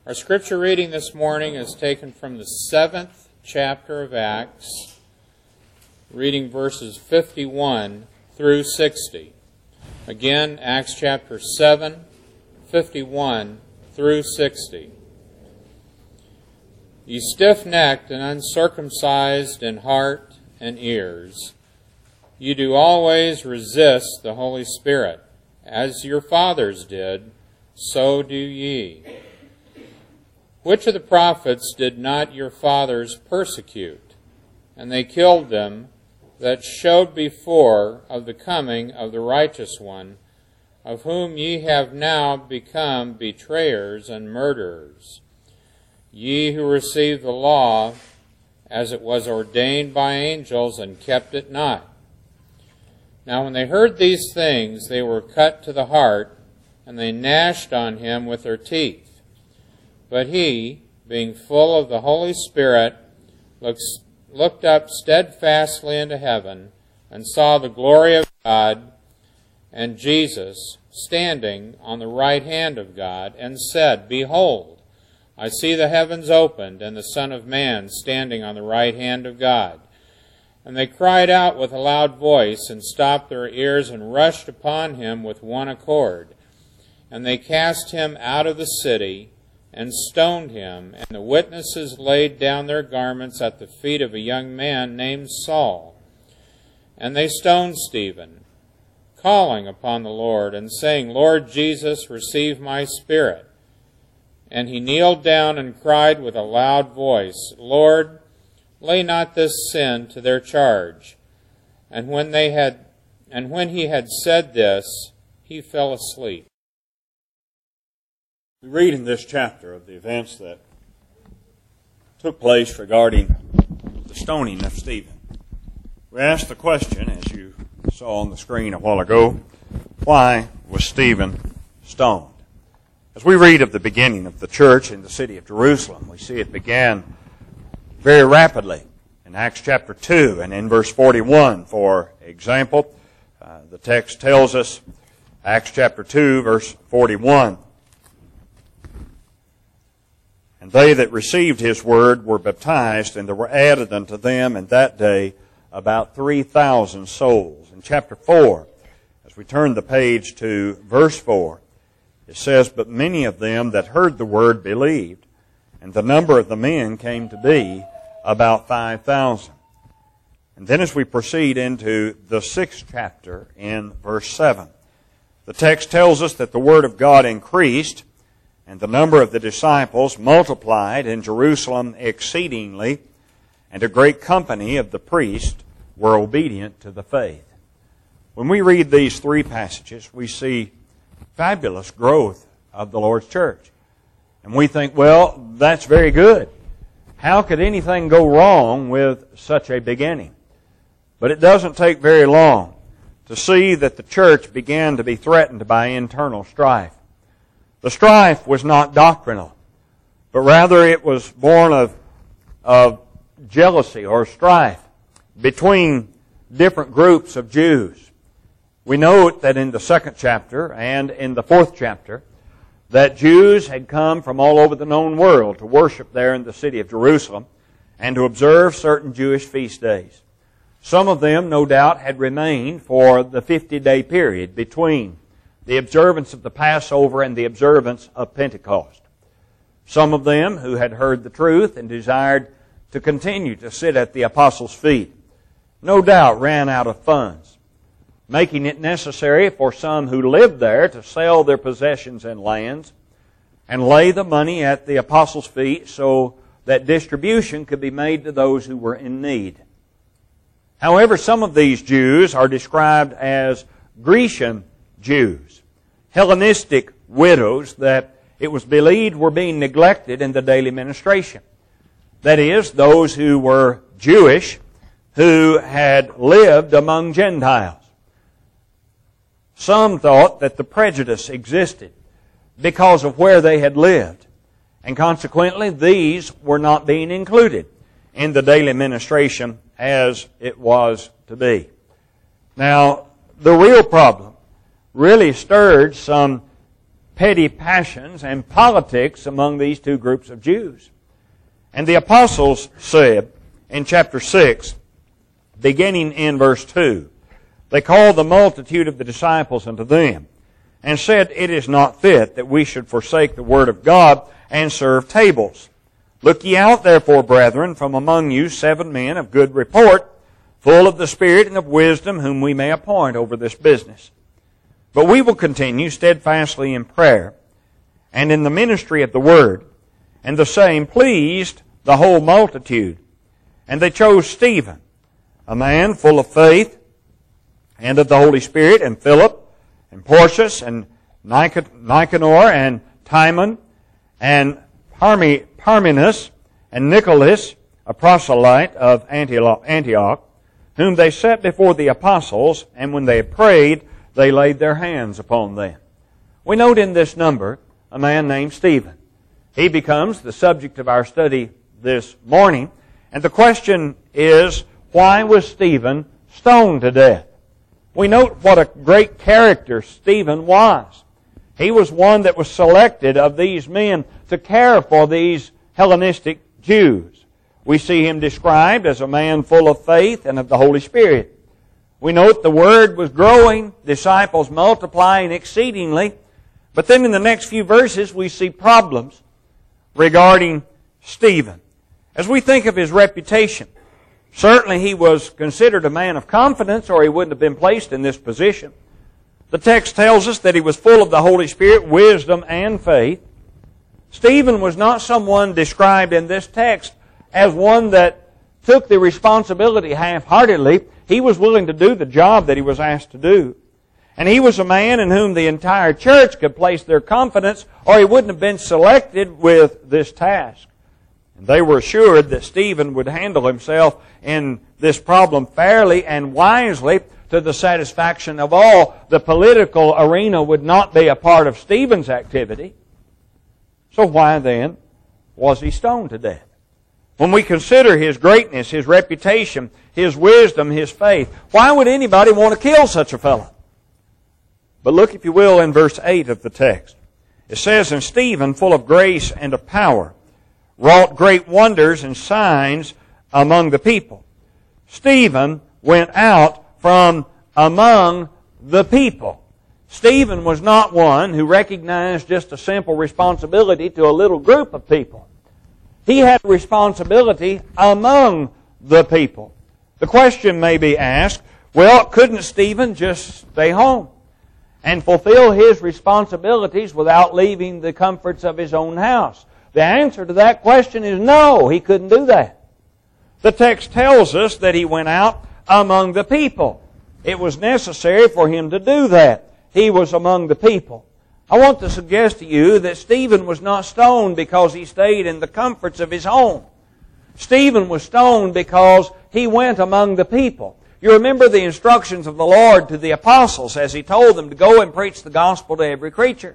Our scripture reading this morning is taken from the 7th chapter of Acts, reading verses 51 through 60. Again, Acts chapter 7, 51 through 60. Ye stiff-necked and uncircumcised in heart and ears, you do always resist the Holy Spirit, as your fathers did, so do ye. Which of the prophets did not your fathers persecute? And they killed them that showed before of the coming of the righteous one, of whom ye have now become betrayers and murderers. Ye who received the law as it was ordained by angels and kept it not. Now when they heard these things, they were cut to the heart, and they gnashed on him with their teeth. But he, being full of the Holy Spirit, looked up steadfastly into heaven, and saw the glory of God, and Jesus standing on the right hand of God, and said, Behold, I see the heavens opened, and the Son of Man standing on the right hand of God. And they cried out with a loud voice, and stopped their ears, and rushed upon him with one accord. And they cast him out of the city, and stoned him, and the witnesses laid down their garments at the feet of a young man named Saul. And they stoned Stephen, calling upon the Lord, and saying, Lord Jesus, receive my spirit. And he kneeled down and cried with a loud voice, Lord, lay not this sin to their charge. And when he had said this, he fell asleep. We read in this chapter of the events that took place regarding the stoning of Stephen. We asked the question, as you saw on the screen a while ago, why was Stephen stoned? As we read of the beginning of the church in the city of Jerusalem, we see it began very rapidly in Acts chapter 2 and in verse 41, for example. The text tells us, Acts chapter 2, verse 41, And they that received his word were baptized, and there were added unto them in that day about 3,000 souls. In chapter 4, as we turn the page to verse 4, it says, But many of them that heard the word believed, and the number of the men came to be about 5,000. And then as we proceed into the 6th chapter in verse 7, the text tells us that the word of God increased, and the number of the disciples multiplied in Jerusalem exceedingly, and a great company of the priests were obedient to the faith. When we read these three passages, we see fabulous growth of the Lord's church. And we think, well, that's very good. How could anything go wrong with such a beginning? But it doesn't take very long to see that the church began to be threatened by internal strife. The strife was not doctrinal, but rather it was born of jealousy or strife between different groups of Jews. We note that in the 2nd chapter and in the 4th chapter that Jews had come from all over the known world to worship there in the city of Jerusalem and to observe certain Jewish feast days. Some of them, no doubt, had remained for the 50-day period between the observance of the Passover and the observance of Pentecost. Some of them who had heard the truth and desired to continue to sit at the apostles' feet, no doubt ran out of funds, making it necessary for some who lived there to sell their possessions and lands and lay the money at the apostles' feet so that distribution could be made to those who were in need. However, some of these Jews are described as Grecian Jews, Hellenistic widows that it was believed were being neglected in the daily ministration. That is, those who were Jewish who had lived among Gentiles. Some thought that the prejudice existed because of where they had lived, and consequently these were not being included in the daily ministration as it was to be. Now, the real problem really stirred some petty passions and politics among these two groups of Jews. And the apostles said in chapter 6, beginning in verse 2, they called the multitude of the disciples unto them, and said, It is not fit that we should forsake the word of God and serve tables. Look ye out therefore, brethren, from among you 7 men of good report, full of the Spirit and of wisdom, whom we may appoint over this business. But we will continue steadfastly in prayer, and in the ministry of the word. And the same pleased the whole multitude. And they chose Stephen, a man full of faith and of the Holy Spirit, and Philip, and Porcius, and Nicanor, and Timon, and Parmenas, and Nicholas, a proselyte of Antioch, whom they set before the apostles, and when they had prayed, they laid their hands upon them. We note in this number a man named Stephen. He becomes the subject of our study this morning, and the question is, why was Stephen stoned to death? We note what a great character Stephen was. He was one that was selected of these men to care for these Hellenistic Jews. We see him described as a man full of faith and of the Holy Spirit. We note the word was growing, disciples multiplying exceedingly. But then in the next few verses we see problems regarding Stephen. As we think of his reputation, certainly he was considered a man of confidence, or he wouldn't have been placed in this position. The text tells us that he was full of the Holy Spirit, wisdom, and faith. Stephen was not someone described in this text as one that took the responsibility half-heartedly. He was willing to do the job that he was asked to do. And he was a man in whom the entire church could place their confidence, or he wouldn't have been selected with this task. And they were assured that Stephen would handle himself in this problem fairly and wisely to the satisfaction of all. The political arena would not be a part of Stephen's activity. So why then was he stoned to death? When we consider his greatness, his reputation, his wisdom, his faith, why would anybody want to kill such a fellow? But look, if you will, in verse 8 of the text. It says, And Stephen, full of grace and of power, wrought great wonders and signs among the people. Stephen went out from among the people. Stephen was not one who recognized just a simple responsibility to a little group of people. He had responsibility among the people. The question may be asked, well, couldn't Stephen just stay home and fulfill his responsibilities without leaving the comforts of his own house? The answer to that question is no, he couldn't do that. The text tells us that he went out among the people. It was necessary for him to do that. He was among the people. I want to suggest to you that Stephen was not stoned because he stayed in the comforts of his home. Stephen was stoned because he went among the people. You remember the instructions of the Lord to the apostles as He told them to go and preach the gospel to every creature.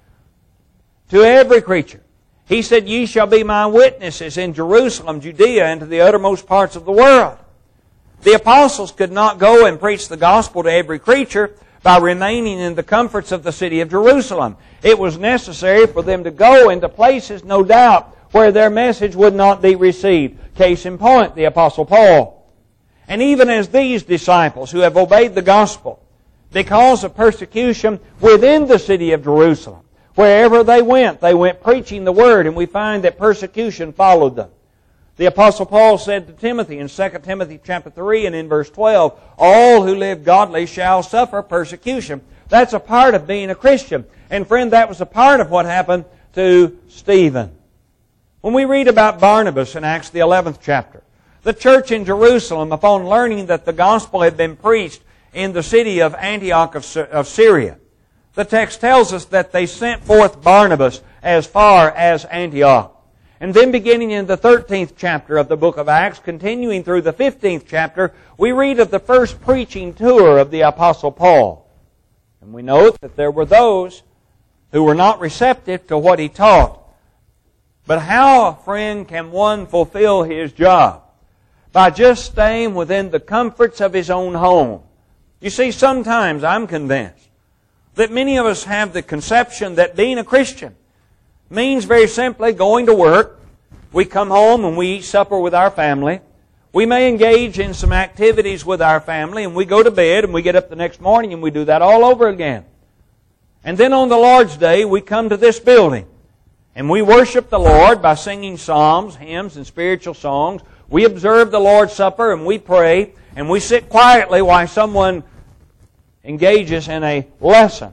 To every creature. He said, Ye shall be my witnesses in Jerusalem, Judea, and to the uttermost parts of the world. The apostles could not go and preach the gospel to every creature by remaining in the comforts of the city of Jerusalem. It was necessary for them to go into places, no doubt, where their message would not be received. Case in point, the Apostle Paul. And even as these disciples who have obeyed the gospel, because of persecution within the city of Jerusalem, wherever they went preaching the word, and we find that persecution followed them. The Apostle Paul said to Timothy in 2 Timothy chapter 3 and in verse 12, All who live godly shall suffer persecution. That's a part of being a Christian. And friend, that was a part of what happened to Stephen. When we read about Barnabas in Acts the 11th chapter, the church in Jerusalem, upon learning that the gospel had been preached in the city of Antioch of Syria, the text tells us that they sent forth Barnabas as far as Antioch. And then beginning in the 13th chapter of the book of Acts, continuing through the 15th chapter, we read of the first preaching tour of the Apostle Paul. And we note that there were those who were not receptive to what he taught. But how, friend, can one fulfill his job? By just staying within the comforts of his own home. You see, sometimes I'm convinced that many of us have the conception that being a Christian means very simply going to work. We come home and we eat supper with our family. We may engage in some activities with our family, and we go to bed and we get up the next morning and we do that all over again. And then on the Lord's Day, we come to this building and we worship the Lord by singing psalms, hymns, and spiritual songs. We observe the Lord's Supper and we pray, and we sit quietly while someone engages in a lesson.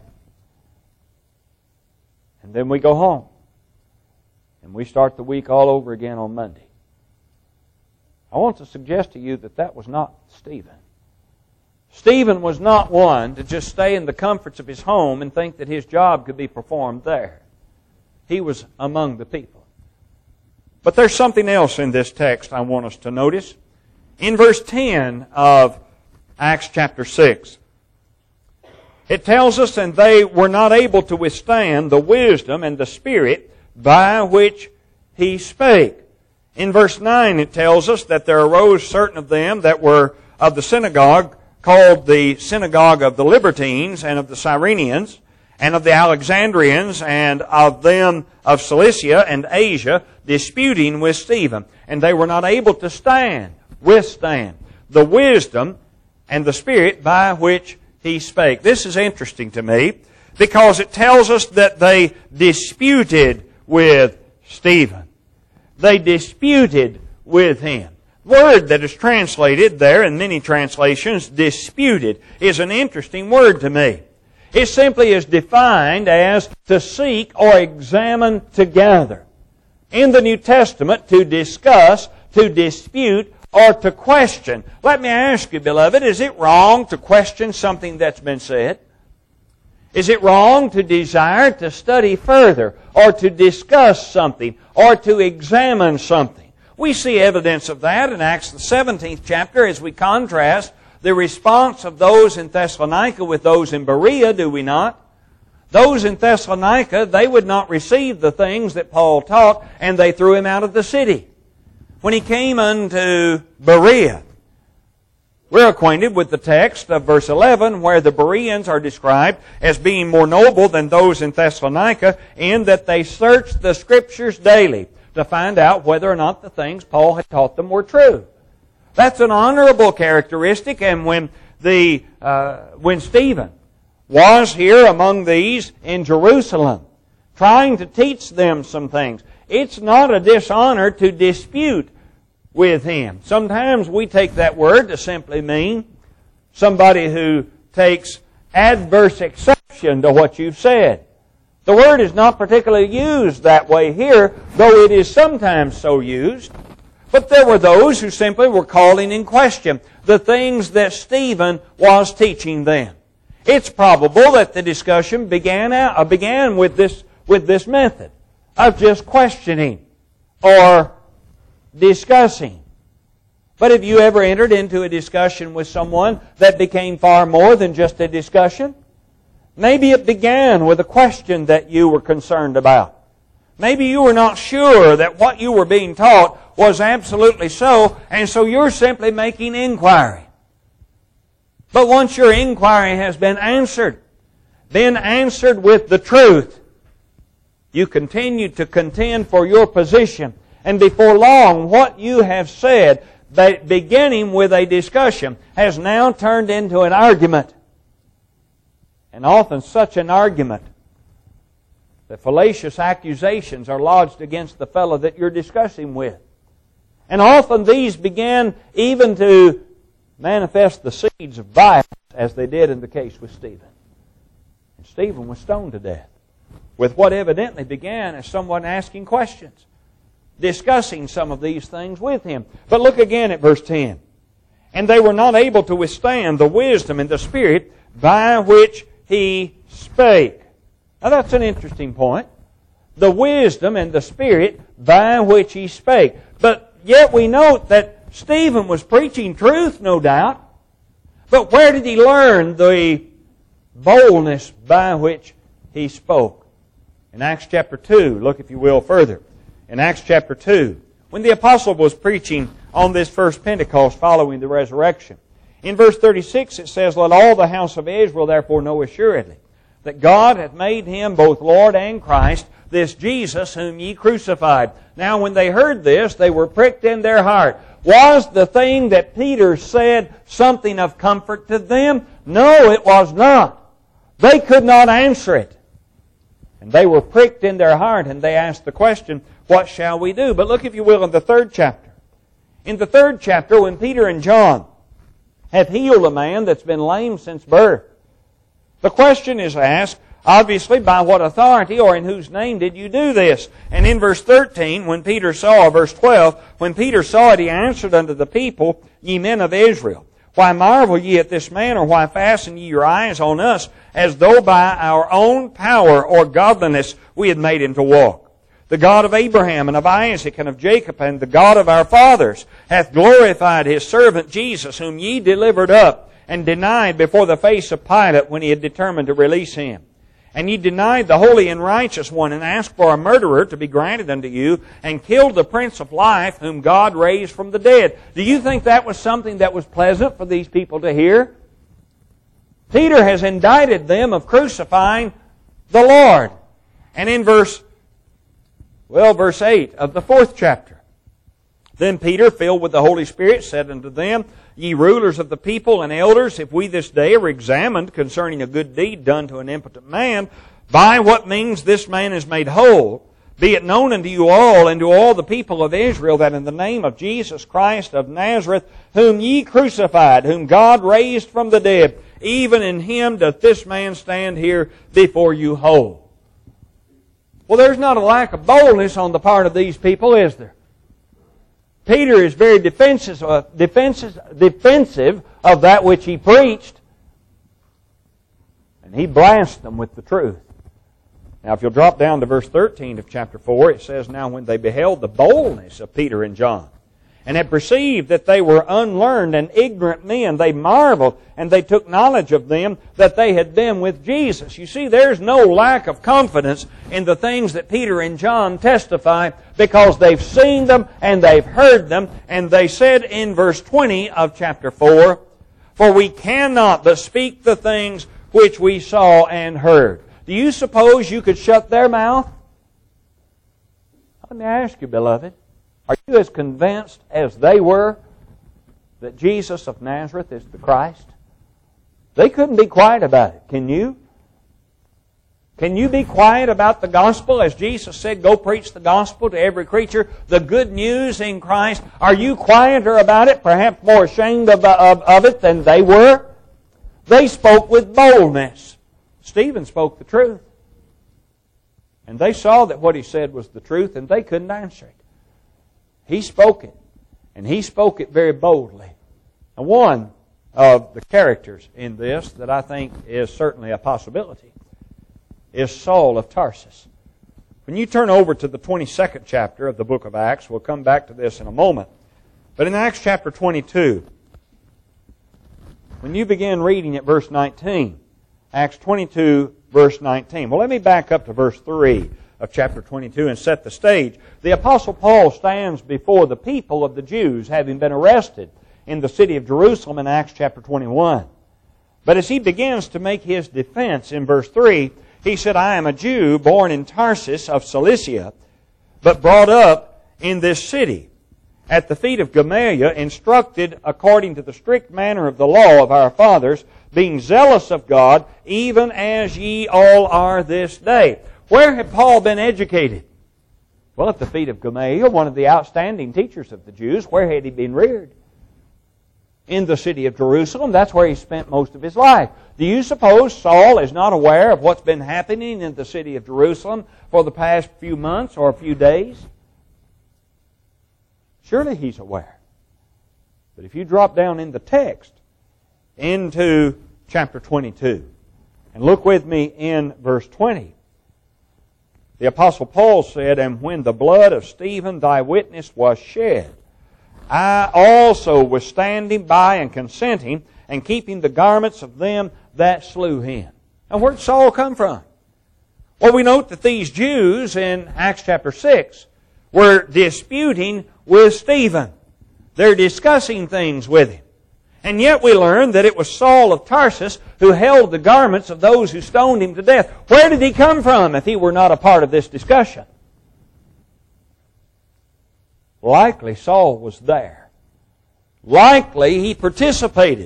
And then we go home. And we start the week all over again on Monday. I want to suggest to you that that was not Stephen. Stephen was not one to just stay in the comforts of his home and think that his job could be performed there. He was among the people. But there's something else in this text I want us to notice. In verse 10 of Acts chapter 6, it tells us, and they were not able to withstand the wisdom and the Spirit by which he spake. In verse 9 it tells us that there arose certain of them that were of the synagogue, called the synagogue of the Libertines, and of the Cyrenians, and of the Alexandrians, and of them of Cilicia and Asia, disputing with Stephen. And they were not able to withstand the wisdom and the Spirit by which he spake. This is interesting to me, because it tells us that they disputed with Stephen. They disputed with him. The word that is translated there in many translations, disputed, is an interesting word to me. It simply is defined as to seek or examine together. In the New Testament, to discuss, to dispute, or to question. Let me ask you, beloved, is it wrong to question something that's been said? Is it wrong to desire to study further, or to discuss something, or to examine something? We see evidence of that in Acts the 17th chapter as we contrast the response of those in Thessalonica with those in Berea, do we not? Those in Thessalonica, they would not receive the things that Paul taught, and they threw him out of the city. When he came unto Berea, we're acquainted with the text of verse 11, where the Bereans are described as being more noble than those in Thessalonica, in that they searched the Scriptures daily to find out whether or not the things Paul had taught them were true. That's an honorable characteristic, and when Stephen was here among these in Jerusalem, trying to teach them some things, it's not a dishonor to dispute with him. Sometimes we take that word to simply mean somebody who takes adverse exception to what you've said. The word is not particularly used that way here, though it is sometimes so used. But there were those who simply were calling in question the things that Stephen was teaching them. It's probable that the discussion began with this method of just questioning or discussing. But have you ever entered into a discussion with someone that became far more than just a discussion? Maybe it began with a question that you were concerned about. Maybe you were not sure that what you were being taught was absolutely so, and so you're simply making inquiry. But once your inquiry has been answered with the truth, you continue to contend for your position. And before long, what you have said, beginning with a discussion, has now turned into an argument. And often such an argument that fallacious accusations are lodged against the fellow that you're discussing with. And often these began even to manifest the seeds of violence, as they did in the case with Stephen. And Stephen was stoned to death, with what evidently began as someone asking questions, discussing some of these things with him. But look again at verse 10. And they were not able to withstand the wisdom and the Spirit by which he spake. Now that's an interesting point. The wisdom and the Spirit by which he spake. But yet we note that Stephen was preaching truth, no doubt. But where did he learn the boldness by which he spoke? In Acts chapter 2, look if you will further. In Acts chapter 2, when the apostle was preaching on this first Pentecost following the resurrection, in verse 36 it says, Let all the house of Israel therefore know assuredly, that God hath made Him both Lord and Christ, this Jesus whom ye crucified. Now when they heard this, they were pricked in their heart. Was the thing that Peter said something of comfort to them? No, it was not. They could not answer it. And they were pricked in their heart, and they asked the question, what shall we do? But look, if you will, in the 3rd chapter. In the 3rd chapter, when Peter and John have healed a man that's been lame since birth, the question is asked, obviously, by what authority or in whose name did you do this? And in verse 13, when Peter saw, verse 12, when Peter saw it, he answered unto the people, ye men of Israel, why marvel ye at this man, or why fasten ye your eyes on us, as though by our own power or godliness we had made him to walk? The God of Abraham and of Isaac and of Jacob and the God of our fathers hath glorified His servant Jesus, whom ye delivered up and denied before the face of Pilate when he had determined to release him. And ye denied the holy and righteous one, and asked for a murderer to be granted unto you, and killed the Prince of Life, whom God raised from the dead. Do you think that was something that was pleasant for these people to hear? Peter has indicted them of crucifying the Lord. And in verse 8 of the 4th chapter, then Peter, filled with the Holy Spirit, said unto them, ye rulers of the people and elders, if we this day are examined concerning a good deed done to an impotent man, by what means this man is made whole, be it known unto you all and to all the people of Israel that in the name of Jesus Christ of Nazareth, whom ye crucified, whom God raised from the dead, even in Him doth this man stand here before you whole. Well, there's not a lack of boldness on the part of these people, is there? Peter is very defensive of that which he preached. And he blasts them with the truth. Now, if you'll drop down to verse 13 of chapter 4, it says, now when they beheld the boldness of Peter and John, and had perceived that they were unlearned and ignorant men, they marveled, and they took knowledge of them that they had been with Jesus. You see, there's no lack of confidence in the things that Peter and John testify, because they've seen them and they've heard them. And they said in verse 20 of chapter 4, for we cannot but speak the things which we saw and heard. Do you suppose you could shut their mouth? Let me ask you, beloved, are you as convinced as they were that Jesus of Nazareth is the Christ? They couldn't be quiet about it. Can you? Can you be quiet about the gospel? As Jesus said, go preach the gospel to every creature, the good news in Christ. Are you quieter about it, perhaps more ashamed of it than they were? They spoke with boldness. Stephen spoke the truth. And they saw that what he said was the truth, and they couldn't answer it. He spoke it, and he spoke it very boldly. And one of the characters in this that I think is certainly a possibility is Saul of Tarsus. When you turn over to the 22nd chapter of the book of Acts, we'll come back to this in a moment. But in Acts chapter 22, when you begin reading at verse 19, Acts 22, verse 19. Well, let me back up to verse 3 of chapter 22 and set the stage. The Apostle Paul stands before the people of the Jews, having been arrested in the city of Jerusalem in Acts chapter 21. But as he begins to make his defense in verse 3, he said, I am a Jew born in Tarsus of Cilicia, but brought up in this city, at the feet of Gamaliel, instructed according to the strict manner of the law of our fathers, being zealous of God, even as ye all are this day. Where had Paul been educated? Well, at the feet of Gamaliel, one of the outstanding teachers of the Jews. Where had he been reared? In the city of Jerusalem. That's where he spent most of his life. Do you suppose Saul is not aware of what's been happening in the city of Jerusalem for the past few months or a few days? Surely he's aware. But if you drop down in the text into chapter 22 and look with me in verse 20, the Apostle Paul said, and when the blood of Stephen thy witness was shed, I also was standing by and consenting and keeping the garments of them that slew him. Now where did Saul come from? Well, we note that these Jews in Acts chapter 6 were disputing with Stephen. They're discussing things with him. And yet we learn that it was Saul of Tarsus who held the garments of those who stoned him to death. Where did he come from if he were not a part of this discussion? Likely Saul was there. Likely he participated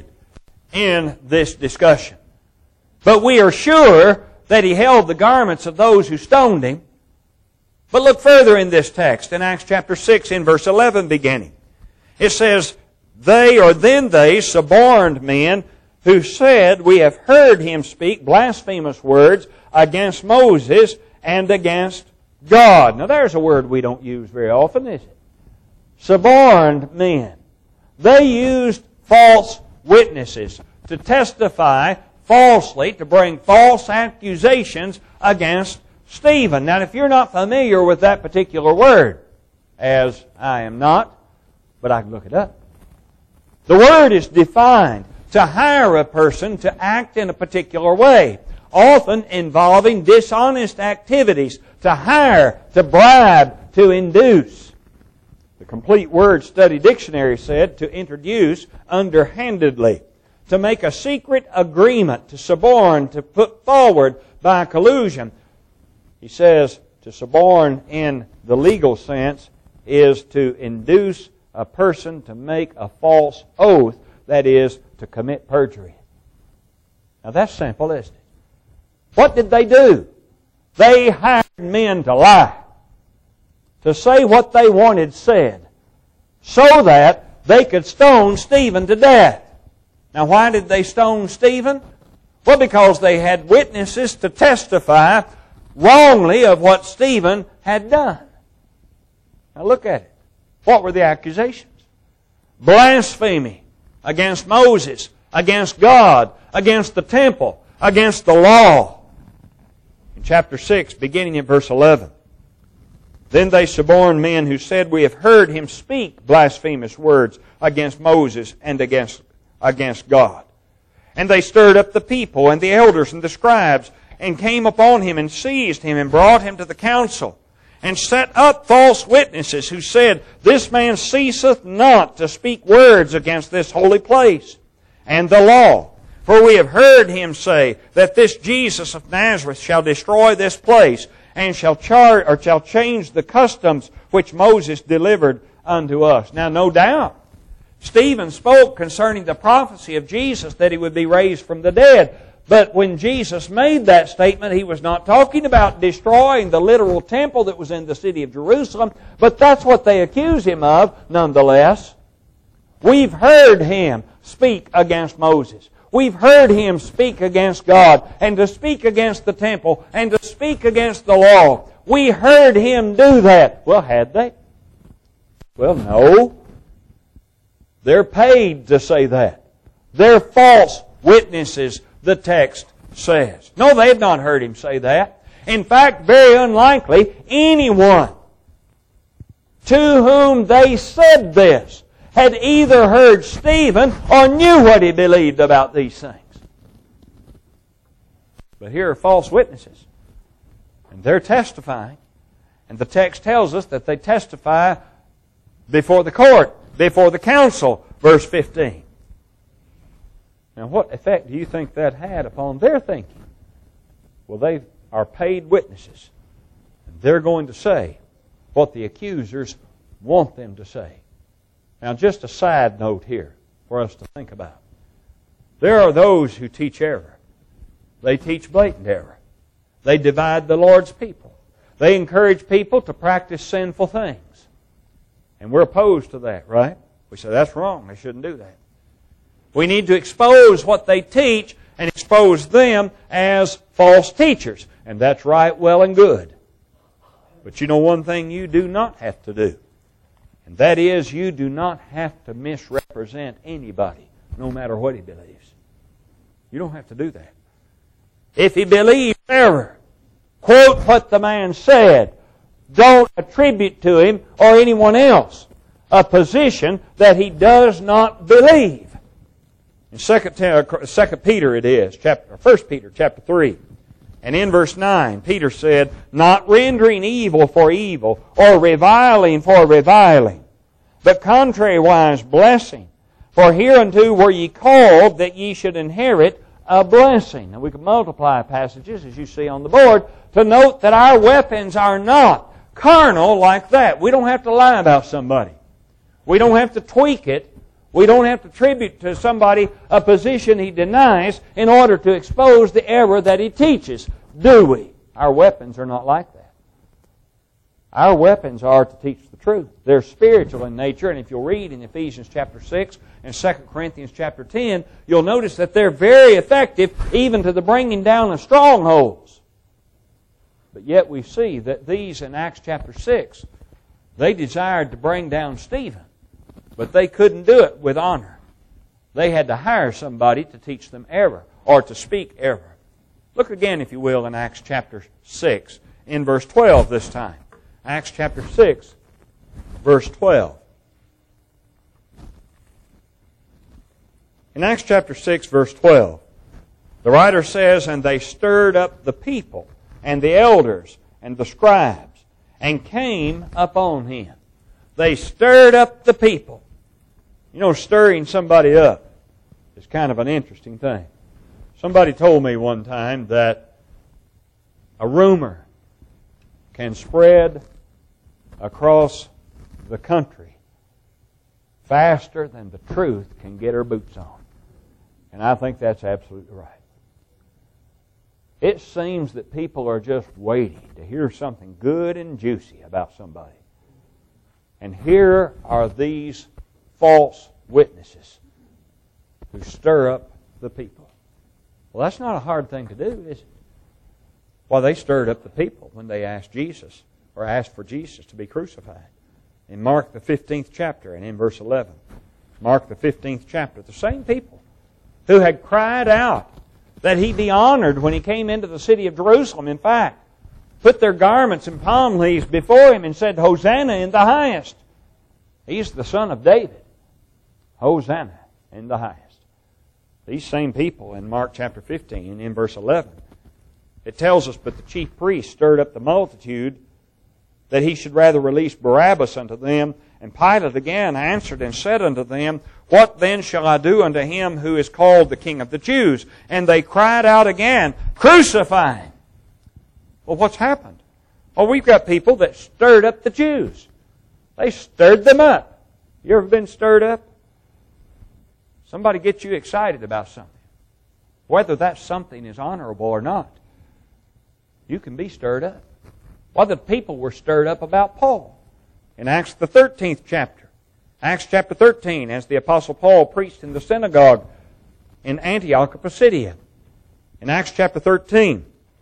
in this discussion. But we are sure that he held the garments of those who stoned him. But look further in this text, in Acts chapter 6, in verse 11 beginning. It says, then they suborned men who said, we have heard him speak blasphemous words against Moses and against God. Now there's a word we don't use very often, is it? Suborned men. They used false witnesses to testify falsely, to bring false accusations against Stephen. Now, if you're not familiar with that particular word, as I am not, but I can look it up. The word is defined to hire a person to act in a particular way, often involving dishonest activities, to hire, to bribe, to induce. The Complete Word Study Dictionary said to introduce underhandedly, to make a secret agreement, to suborn, to put forward by collusion. He says to suborn in the legal sense is to induce a person to make a false oath, that is, to commit perjury. Now that's simple, isn't it? What did they do? They hired men to lie, to say what they wanted said, so that they could stone Stephen to death. Now why did they stone Stephen? Well, because they had witnesses to testify wrongly of what Stephen had done. Now look at it. What were the accusations? Blasphemy against Moses, against God, against the temple, against the law. In chapter 6, beginning in verse 11. Then they suborned men who said, we have heard him speak blasphemous words against Moses and against God. And they stirred up the people and the elders and the scribes and came upon him and seized him and brought him to the council and set up false witnesses who said, this man ceaseth not to speak words against this holy place and the law. For we have heard him say that this Jesus of Nazareth shall destroy this place and shall change the customs which Moses delivered unto us. Now, no doubt, Stephen spoke concerning the prophecy of Jesus that he would be raised from the dead. But when Jesus made that statement, he was not talking about destroying the literal temple that was in the city of Jerusalem, but that's what they accuse him of nonetheless. We've heard him speak against Moses. We've heard him speak against God, and to speak against the temple, and to speak against the law. We heard him do that. Well, had they? Well, no. They're paid to say that. They're false witnesses, the text says. No, they have not heard him say that. In fact, very unlikely anyone to whom they said this had either heard Stephen or knew what he believed about these things. But here are false witnesses. And they're testifying. And the text tells us that they testify before the court, before the council, verse 15. Now, what effect do you think that had upon their thinking? Well, they are paid witnesses. And they're going to say what the accusers want them to say. Now, just a side note here for us to think about. There are those who teach error. They teach blatant error. They divide the Lord's people. They encourage people to practice sinful things. And we're opposed to that, right? We say that's wrong. They shouldn't do that. We need to expose what they teach and expose them as false teachers. And that's right, well, and good. But you know one thing you do not have to do. And that is, you do not have to misrepresent anybody, no matter what he believes. You don't have to do that. If he believes error, quote what the man said. Don't attribute to him or anyone else a position that he does not believe. In 2 Peter it is, 1 Peter chapter 3. And in verse 9, Peter said, not rendering evil for evil, or reviling for reviling, but contrariwise blessing, For hereunto were ye called, that ye should inherit a blessing. And we can multiply passages, as you see on the board, to note that our weapons are not carnal like that. We don't have to lie about somebody. We don't have to tweak it. We don't have to attribute to somebody a position he denies in order to expose the error that he teaches. Do we? Our weapons are not like that. Our weapons are to teach the truth. They're spiritual in nature, and if you'll read in Ephesians chapter 6 and 2 Corinthians chapter 10, you'll notice that they're very effective even to the bringing down of strongholds. But yet we see that these in Acts chapter 6, they desired to bring down Stephen, but they couldn't do it with honor. They had to hire somebody to teach them error, or to speak error. Look again, if you will, in Acts chapter 6, in verse 12 this time. Acts chapter 6, verse 12. In Acts chapter 6, verse 12, the writer says, And they stirred up the people, and the elders, and the scribes, and came upon him. They stirred up the people. You know, stirring somebody up is kind of an interesting thing. Somebody told me one time that a rumor can spread across the country faster than the truth can get her boots on. And I think that's absolutely right. It seems that people are just waiting to hear something good and juicy about somebody. And here are these false witnesses who stir up the people. Well, that's not a hard thing to do, is it? Well, they stirred up the people when they asked Jesus, or asked for Jesus to be crucified. In Mark the 15th chapter and in verse 11. Mark the 15th chapter. The same people who had cried out that he be honored when he came into the city of Jerusalem. In fact, put their garments and palm leaves before him and said, Hosanna in the highest. He's the Son of David. Hosanna in the highest. These same people in Mark chapter 15 in verse 11. It tells us, But the chief priests stirred up the multitude that he should rather release Barabbas unto them. And Pilate again answered and said unto them, What then shall I do unto him who is called the King of the Jews? And they cried out again, Crucify him! Well, what's happened? Well, we've got people that stirred up the Jews. They stirred them up. You ever been stirred up? Somebody gets you excited about something. Whether that something is honorable or not, you can be stirred up. Well, the people were stirred up about Paul. In Acts the 13th chapter, Acts chapter 13, as the Apostle Paul preached in the synagogue in Antioch of Pisidia. In Acts chapter 13,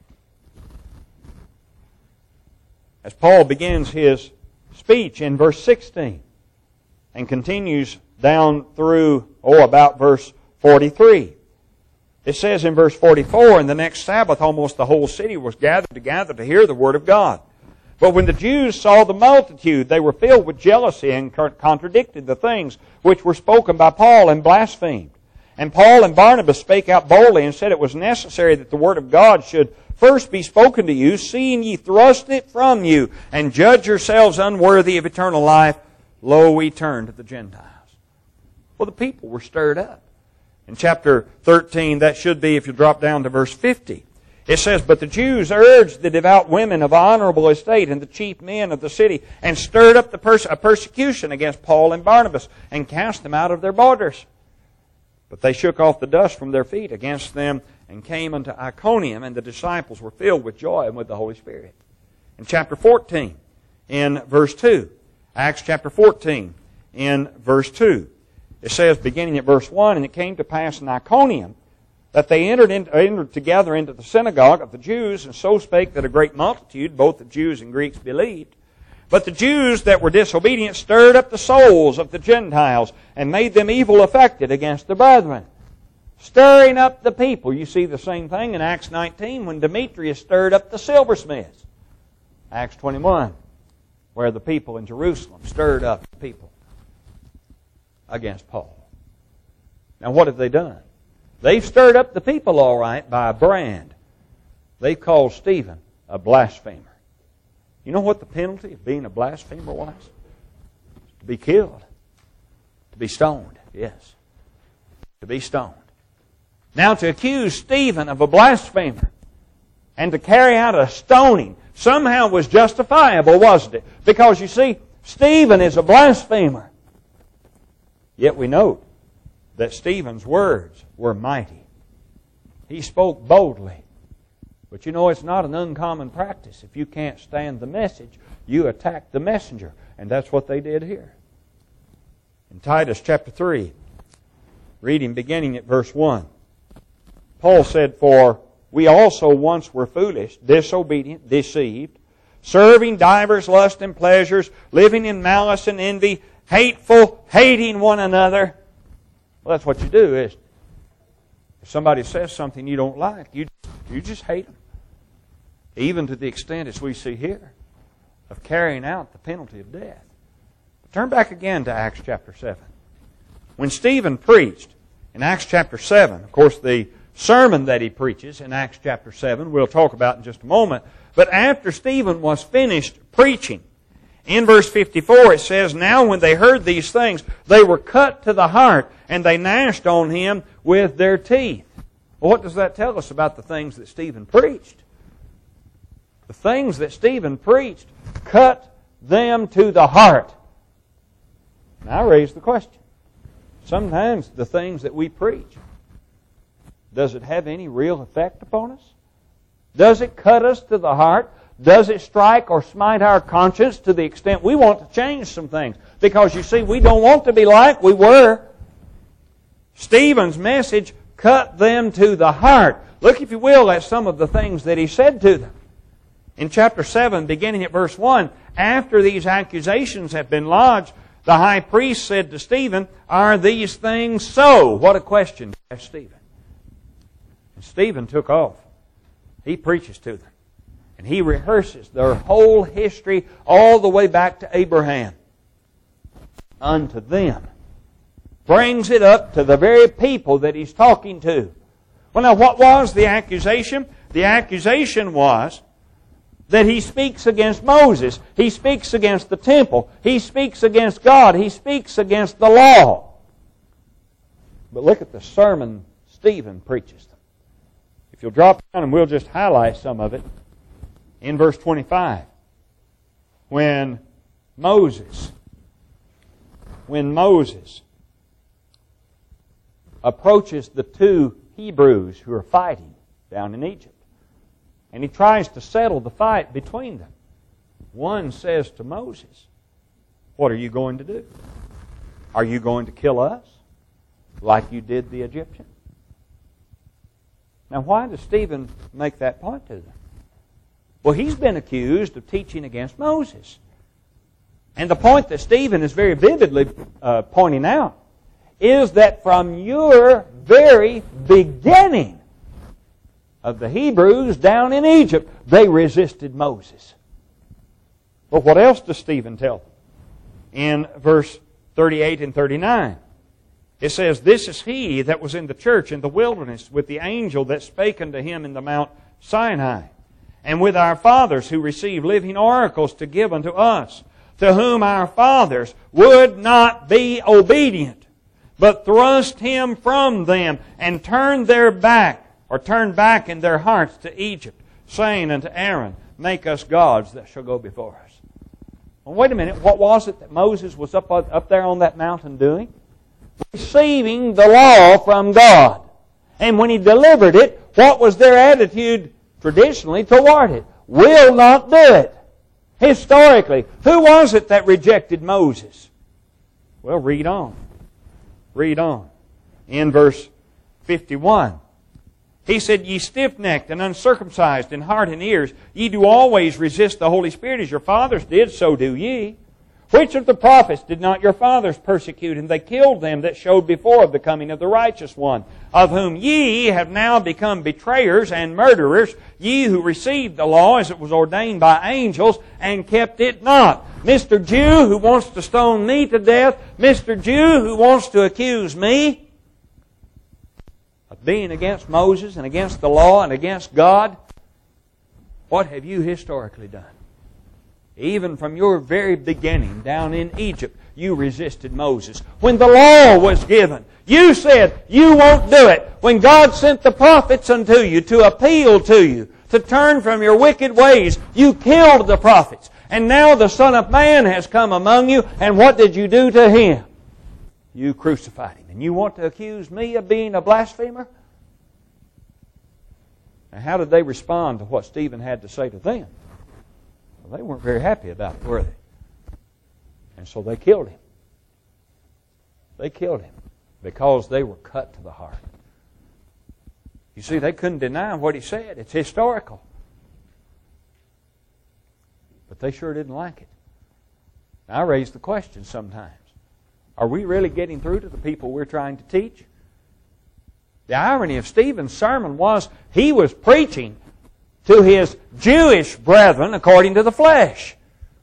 as Paul begins his speech in verse 16 and continues down through, about verse 43. It says in verse 44, And the next Sabbath almost the whole city was gathered together to hear the word of God. But when the Jews saw the multitude, they were filled with jealousy and contradicted the things which were spoken by Paul and blasphemed. And Paul and Barnabas spake out boldly and said it was necessary that the word of God should first be spoken to you, seeing ye thrust it from you, and judge yourselves unworthy of eternal life. Lo, we turn to the Gentiles. Well, the people were stirred up. In chapter 13, that should be, if you drop down to verse 50, it says, But the Jews urged the devout women of honorable estate and the chief men of the city, and stirred up a persecution against Paul and Barnabas, and cast them out of their borders. But they shook off the dust from their feet against them, and came unto Iconium, and the disciples were filled with joy and with the Holy Spirit. In chapter 14, in verse 2, Acts chapter 14, in verse 2, it says, beginning at verse 1, And it came to pass in Iconium that they entered together into the synagogue of the Jews, and so spake that a great multitude, both of Jews and Greeks, believed. But the Jews that were disobedient stirred up the souls of the Gentiles, and made them evil affected against the brethren. Stirring up the people. You see the same thing in Acts 19 when Demetrius stirred up the silversmiths. Acts 21, where the people in Jerusalem stirred up the people against Paul. Now what have they done? They've stirred up the people all right by a brand. They called Stephen a blasphemer. You know what the penalty of being a blasphemer was? To be killed. To be stoned, yes. to be stoned. Now to accuse Stephen of a blasphemer and to carry out a stoning somehow was justifiable, wasn't it? Because you see, Stephen is a blasphemer. Yet we note that Stephen's words were mighty. He spoke boldly. But you know, it's not an uncommon practice. If you can't stand the message, you attack the messenger. And that's what they did here. In Titus chapter 3, reading beginning at verse 1, Paul said, "For we also once were foolish, disobedient, deceived, serving divers lusts and pleasures, living in malice and envy, hateful, hating one another." Well, that's what you do, isn't it? If somebody says something you don't like, you just hate them. Even to the extent, as we see here, of carrying out the penalty of death. Turn back again to Acts chapter 7. When Stephen preached in Acts chapter 7, of course the sermon that he preaches in Acts chapter 7, we'll talk about in just a moment, but after Stephen was finished preaching, in verse 54 it says, "Now when they heard these things, they were cut to the heart, and they gnashed on him with their teeth." Well, what does that tell us about the things that Stephen preached? The things that Stephen preached cut them to the heart. Now I raise the question. Sometimes the things that we preach, does it have any real effect upon us? Does it cut us to the heart? Does it strike or smite our conscience to the extent we want to change some things? Because you see, we don't want to be like we were. Stephen's message cut them to the heart. Look, if you will, at some of the things that he said to them. In chapter 7, beginning at verse 1, after these accusations have been lodged, the high priest said to Stephen, "Are these things so?" What a question to ask Stephen. And Stephen took off. He preaches to them. And he rehearses their whole history all the way back to Abraham. Unto them. Brings it up to the very people that he's talking to. Well, now what was the accusation? The accusation was that he speaks against Moses. He speaks against the temple. He speaks against God. He speaks against the law. But look at the sermon Stephen preaches them. If you'll drop down and we'll just highlight some of it. In verse 25, when Moses approaches the two Hebrews who are fighting down in Egypt, and he tries to settle the fight between them, one says to Moses, "What are you going to do? Are you going to kill us like you did the Egyptian?" Now, why does Stephen make that point to them? Well, he's been accused of teaching against Moses. And the point that Stephen is very vividly pointing out is that from your very beginning of the Hebrews down in Egypt, they resisted Moses. But what else does Stephen tell them? In verse 38 and 39, it says, "This is he that was in the church in the wilderness with the angel that spake unto him in the Mount Sinai, and with our fathers who received living oracles to give unto us, to whom our fathers would not be obedient, but thrust him from them, and turned back in their hearts to Egypt, saying unto Aaron, Make us gods that shall go before us." Well, wait a minute, what was it that Moses was up there on that mountain doing? Receiving the law from God. And when he delivered it, what was their attitude traditionally toward it? Will not do it. Historically, who was it that rejected Moses? Well, read on. Read on. In verse 51, he said, "Ye stiff-necked and uncircumcised in heart and ears, ye do always resist the Holy Spirit as your fathers did, so do ye. Which of the prophets did not your fathers persecute? And they killed them that showed before of the coming of the righteous one, of whom ye have now become betrayers and murderers, ye who received the law as it was ordained by angels, and kept it not." Mr. Jew who wants to stone me to death, Mr. Jew who wants to accuse me of being against Moses and against the law and against God, what have you historically done? Even from your very beginning down in Egypt, you resisted Moses. When the law was given, you said you won't do it. When God sent the prophets unto you to appeal to you, to turn from your wicked ways, you killed the prophets. And now the Son of Man has come among you, and what did you do to Him? You crucified Him. And you want to accuse me of being a blasphemer? Now, how did they respond to what Stephen had to say to them? Well, they weren't very happy about it, were they? And so they killed him. They killed him because they were cut to the heart. You see, they couldn't deny what he said. It's historical. But they sure didn't like it. Now, I raise the question sometimes. Are we really getting through to the people we're trying to teach? The irony of Stephen's sermon was he was preaching to his Jewish brethren according to the flesh.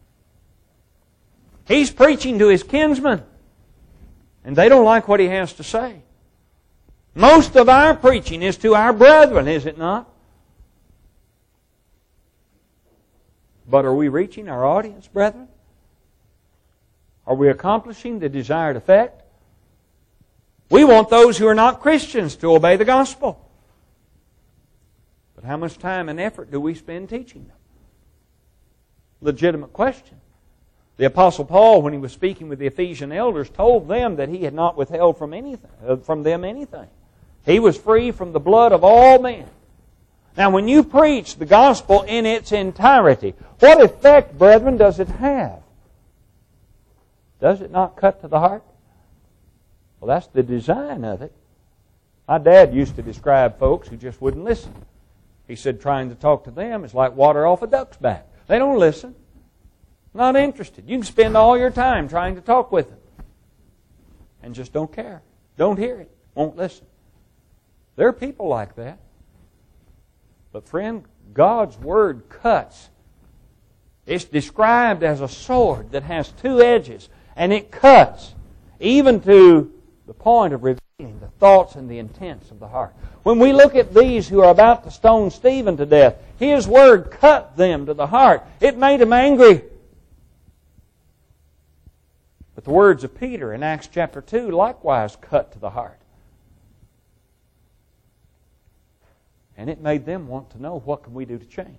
He's preaching to his kinsmen. And they don't like what he has to say. Most of our preaching is to our brethren, is it not? But are we reaching our audience, brethren? Are we accomplishing the desired effect? We want those who are not Christians to obey the gospel. But how much time and effort do we spend teaching them? Legitimate question. The Apostle Paul, when he was speaking with the Ephesian elders, told them that he had not withheld from them anything. He was free from the blood of all men. Now, when you preach the gospel in its entirety, what effect, brethren, does it have? Does it not cut to the heart? Well, that's the design of it. My dad used to describe folks who just wouldn't listen. He said trying to talk to them is like water off a duck's back. They don't listen. Not interested. You can spend all your time trying to talk with them and just don't care. Don't hear it. Won't listen. There are people like that. But friend, God's Word cuts. It's described as a sword that has two edges, and it cuts even to the point of revealing the thoughts and the intents of the heart. When we look at these who are about to stone Stephen to death, his Word cut them to the heart. It made them angry. But the words of Peter in Acts chapter 2 likewise cut to the heart. And it made them want to know, what can we do to change?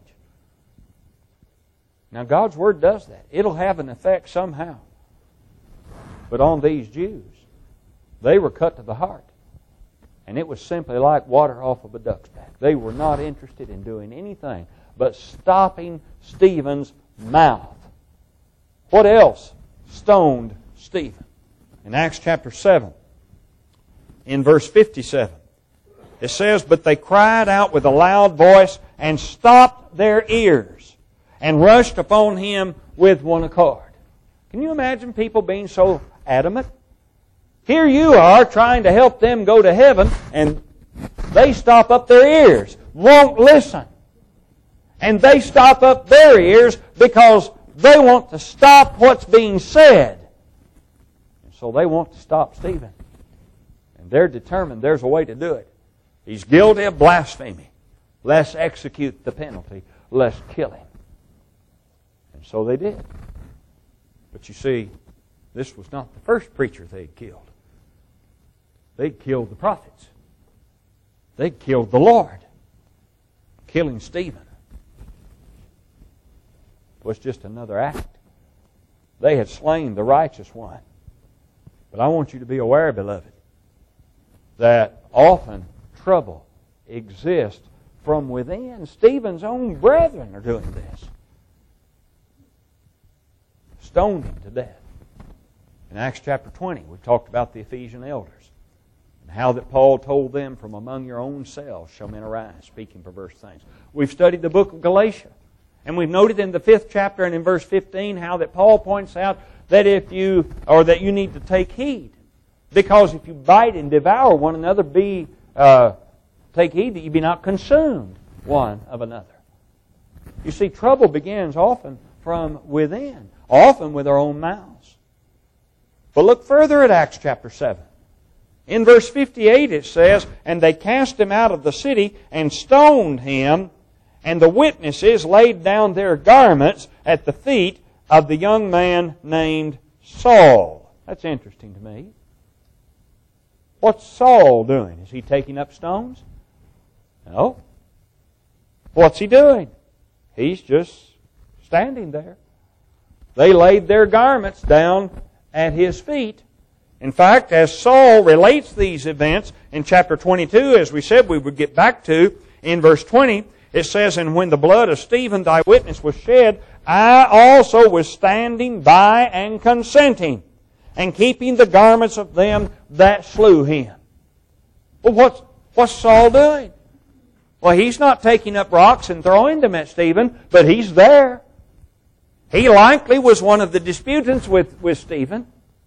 Now, God's Word does that. It'll have an effect somehow. But on these Jews, they were cut to the heart. And it was simply like water off of a duck's back. They were not interested in doing anything but stopping Stephen's mouth. What else stoned Stephen? In Acts chapter 7, in verse 57, it says, "But they cried out with a loud voice and stopped their ears and rushed upon him with one accord." Can you imagine people being so adamant? Here you are trying to help them go to heaven, and they stop up their ears, won't listen. And they stop up their ears because they want to stop what's being said. And so they want to stop Stephen. And they're determined there's a way to do it. He's guilty of blasphemy. Let's execute the penalty. Let's kill him. And so they did. But you see, this was not the first preacher they'd killed. They'd killed the prophets. They'd killed the Lord. Killing Stephen was just another act. They had slain the righteous one. But I want you to be aware, beloved, that often trouble exists from within. Stephen's own brethren are doing this. Stoned him to death. In Acts chapter 20, we talked about the Ephesian elders and how that Paul told them, "From among your own selves shall men arise, speaking perverse things." We've studied the book of Galatia, and we've noted in the 5th chapter and in verse 15 how that Paul points out that that you need to take heed, because if you bite and devour one another, take heed that you be not consumed one of another. You see, trouble begins often from within, often with our own mouths. But look further at Acts chapter 7. In verse 58 it says, "And they cast him out of the city and stoned him, and the witnesses laid down their garments at the feet of the young man named Saul. That's interesting to me. What's Saul doing? Is he taking up stones? No. What's he doing? He's just standing there. They laid their garments down at his feet. In fact, as Saul relates these events in chapter 22, as we said we would get back to, in verse 20, it says, "And when the blood of Stephen thy witness was shed, I also was standing by and consenting, and keeping the garments of them that slew him." Well, what's Saul doing? Well, he's not taking up rocks and throwing them at Stephen, but he's there. He likely was one of the disputants with Stephen.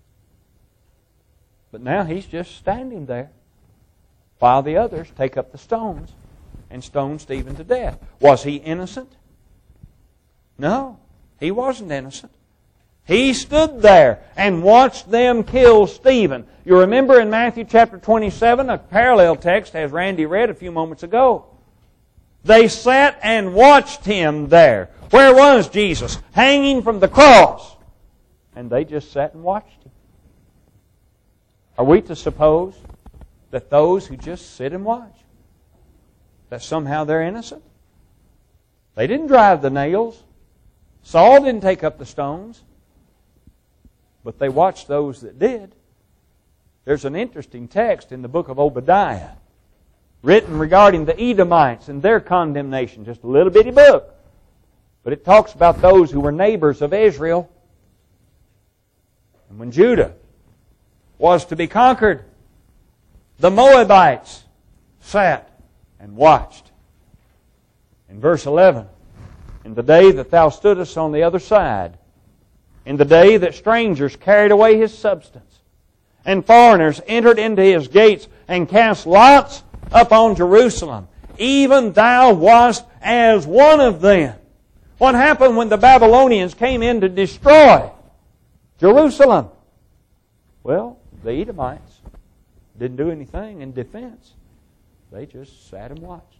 But now he's just standing there while the others take up the stones and stone Stephen to death. Was he innocent? No, he wasn't innocent. He stood there and watched them kill Stephen. You remember in Matthew chapter 27, a parallel text as Randy read a few moments ago. They sat and watched him there. Where was Jesus? Hanging from the cross. And they just sat and watched him. Are we to suppose that those who just sit and watch, that somehow they're innocent? They didn't drive the nails. Saul didn't take up the stones. But they watched those that did. There's an interesting text in the book of Obadiah written regarding the Edomites and their condemnation. Just a little bitty book. But it talks about those who were neighbors of Israel. And when Judah was to be conquered, the Moabites sat and watched. In verse 11, "In the day that thou stoodest on the other side, in the day that strangers carried away his substance, and foreigners entered into his gates and cast lots upon Jerusalem, even thou wast as one of them." What happened when the Babylonians came in to destroy Jerusalem? Well, the Edomites didn't do anything in defense. They just sat and watched.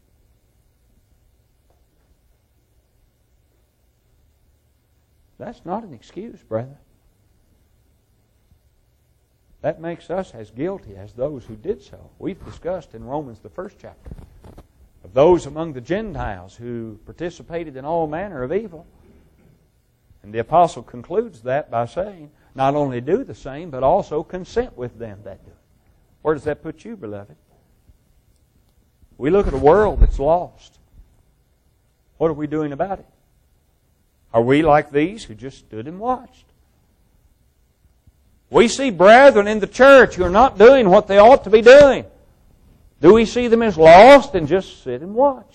That's not an excuse, brother. That makes us as guilty as those who did so. We've discussed in Romans, the 1st chapter, of those among the Gentiles who participated in all manner of evil. And the apostle concludes that by saying, not only do the same, but also consent with them that do it. Where does that put you, beloved? We look at a world that's lost. What are we doing about it? Are we like these who just stood and watched? We see brethren in the church who are not doing what they ought to be doing. Do we see them as lost and just sit and watch?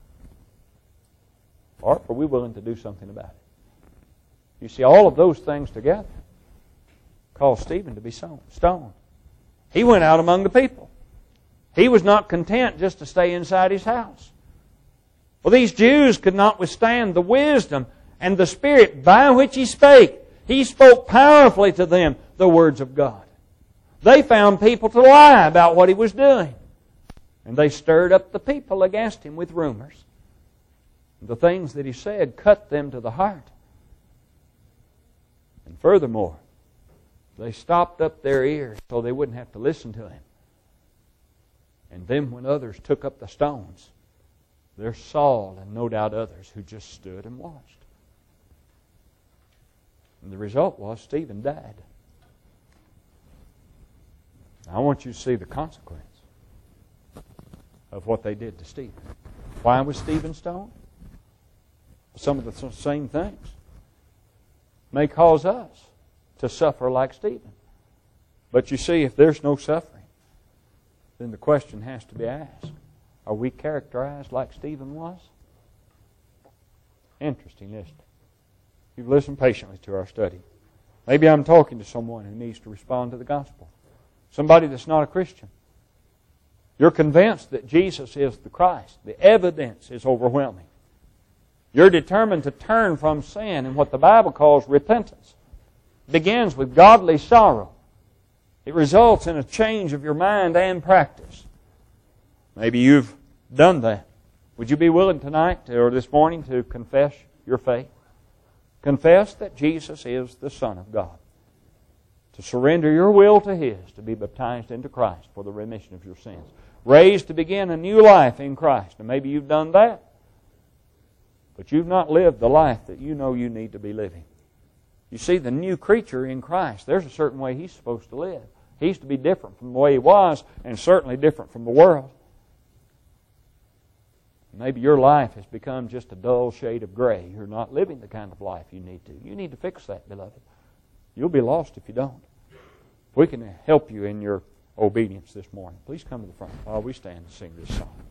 Or are we willing to do something about it? You see, all of those things together caused Stephen to be stoned. He went out among the people. He was not content just to stay inside his house. Well, these Jews could not withstand the wisdom and the Spirit by which he spake. He spoke powerfully to them the words of God. They found people to lie about what he was doing. And they stirred up the people against him with rumors. The things that he said cut them to the heart. And furthermore, they stopped up their ears so they wouldn't have to listen to him. And then when others took up the stones, there's Saul and no doubt others who just stood and watched. And the result was Stephen died. Now, I want you to see the consequence of what they did to Stephen. Why was Stephen stoned? Some of the same things may cause us to suffer like Stephen. But you see, if there's no suffering, then the question has to be asked, are we characterized like Stephen was? Interesting, isn't it? You've listened patiently to our study. Maybe I'm talking to someone who needs to respond to the gospel. Somebody that's not a Christian. You're convinced that Jesus is the Christ. The evidence is overwhelming. You're determined to turn from sin and what the Bible calls repentance. It begins with godly sorrow. It results in a change of your mind and practice. Maybe you've done that. Would you be willing tonight or this morning to confess your faith? Confess that Jesus is the Son of God. To surrender your will to His, to be baptized into Christ for the remission of your sins. Raised to begin a new life in Christ. And maybe you've done that, but you've not lived the life that you know you need to be living. You see, the new creature in Christ, there's a certain way he's supposed to live. He's to be different from the way he was, and certainly different from the world. Maybe your life has become just a dull shade of gray. You're not living the kind of life you need to. You need to fix that, beloved. You'll be lost if you don't. If we can help you in your obedience this morning, please come to the front while we stand and sing this song.